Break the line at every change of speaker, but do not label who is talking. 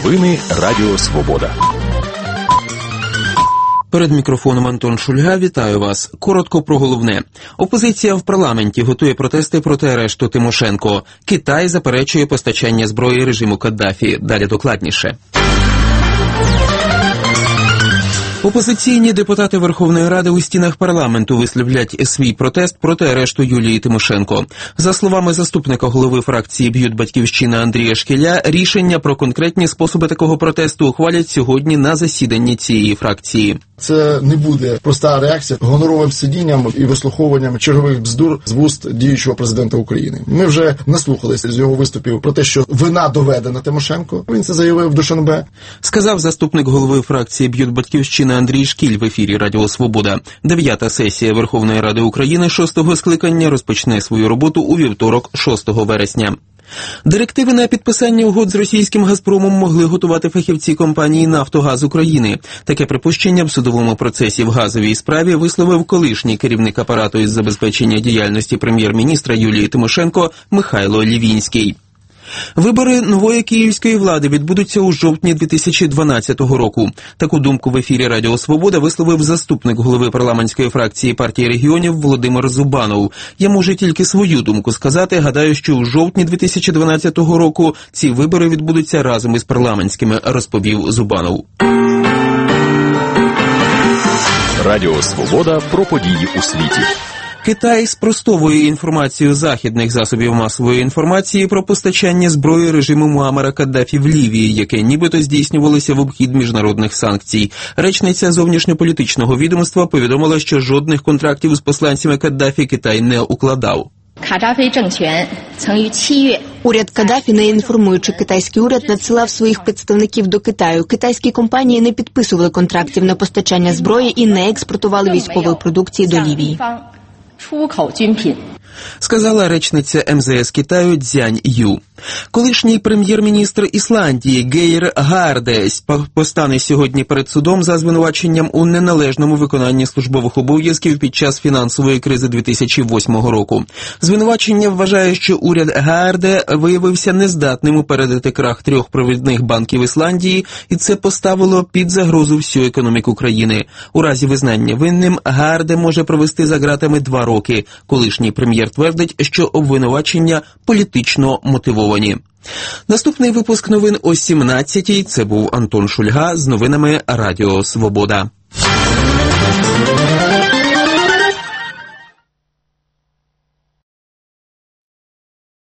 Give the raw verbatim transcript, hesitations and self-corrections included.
Новини Радіо Свобода.
Перед мікрофоном Антон Шульга. Вітаю вас. Коротко про головне. Опозиція в парламенті готує протести проти арешту Тимошенко. Китай заперечує постачання зброї режиму Каддафі. Далі докладніше. Опозиційні депутати Верховної Ради у стінах парламенту висловлять свій протест проти арешту Юлії Тимошенко. За словами заступника голови фракції «Б'ют Батьківщина» Андрія Шкіля, рішення про конкретні способи такого протесту ухвалять сьогодні на засіданні цієї фракції.
Це не буде проста реакція гоноровим сидінням і вислуховуванням чергових бздур з вуст діючого президента України. Ми вже наслухалися з його виступів про те, що вина доведена Тимошенко. Він це заявив в Душанбе.
Сказав заступник голови фракції «Б'ют Батьківщина» Андрій Шкіль в ефірі Радіо Свобода. Дев'ята сесія Верховної Ради України шостого скликання розпочне свою роботу у вівторок, шостого вересня. Директиви на підписання угод з російським «Газпромом» могли готувати фахівці компанії «Нафтогаз України». Таке припущення в судовому процесі в газовій справі висловив колишній керівник апарату із забезпечення діяльності прем'єр-міністра Юлії Тимошенко Михайло Лівінський. Вибори нової київської влади відбудуться у жовтні дві тисячі дванадцятого року. Таку думку в ефірі Радіо Свобода висловив заступник голови парламентської фракції партії регіонів Володимир Зубанов. Я можу тільки свою думку сказати. Гадаю, що у жовтні дві тисячі дванадцятого року ці вибори відбудуться разом із парламентськими, розповів Зубанов.
Радіо Свобода про події у світі.
Китай спростовує інформацію західних засобів масової інформації про постачання зброї режиму Муаммара Каддафі в Лівії, яке нібито здійснювалося в обхід міжнародних санкцій. Речниця зовнішньополітичного відомства повідомила, що жодних контрактів з посланцями Каддафі Китай не укладав.
Уряд Каддафі, не інформуючи китайський уряд, надсилав своїх представників до Китаю. Китайські компанії не підписували контрактів на постачання зброї і не експортували військової продукції до Лівії.
Сказала речниця ем зе ес Китаю Цзянь Ю. Колишній прем'єр-міністр Ісландії Гейр Гардесь постане сьогодні перед судом за звинуваченням у неналежному виконанні службових обов'язків під час фінансової кризи дві тисячі восьмого року. Звинувачення вважає, що уряд Гарде виявився нездатним упередити крах трьох провідних банків Ісландії, і це поставило під загрозу всю економіку країни. У разі визнання винним Гарде може провести за ґратами два роки. Колишній прем'єр твердить, що обвинувачення політично мотивовані. Наступний випуск новин о сімнадцятій. Це був Антон Шульга з новинами Радіо Свобода.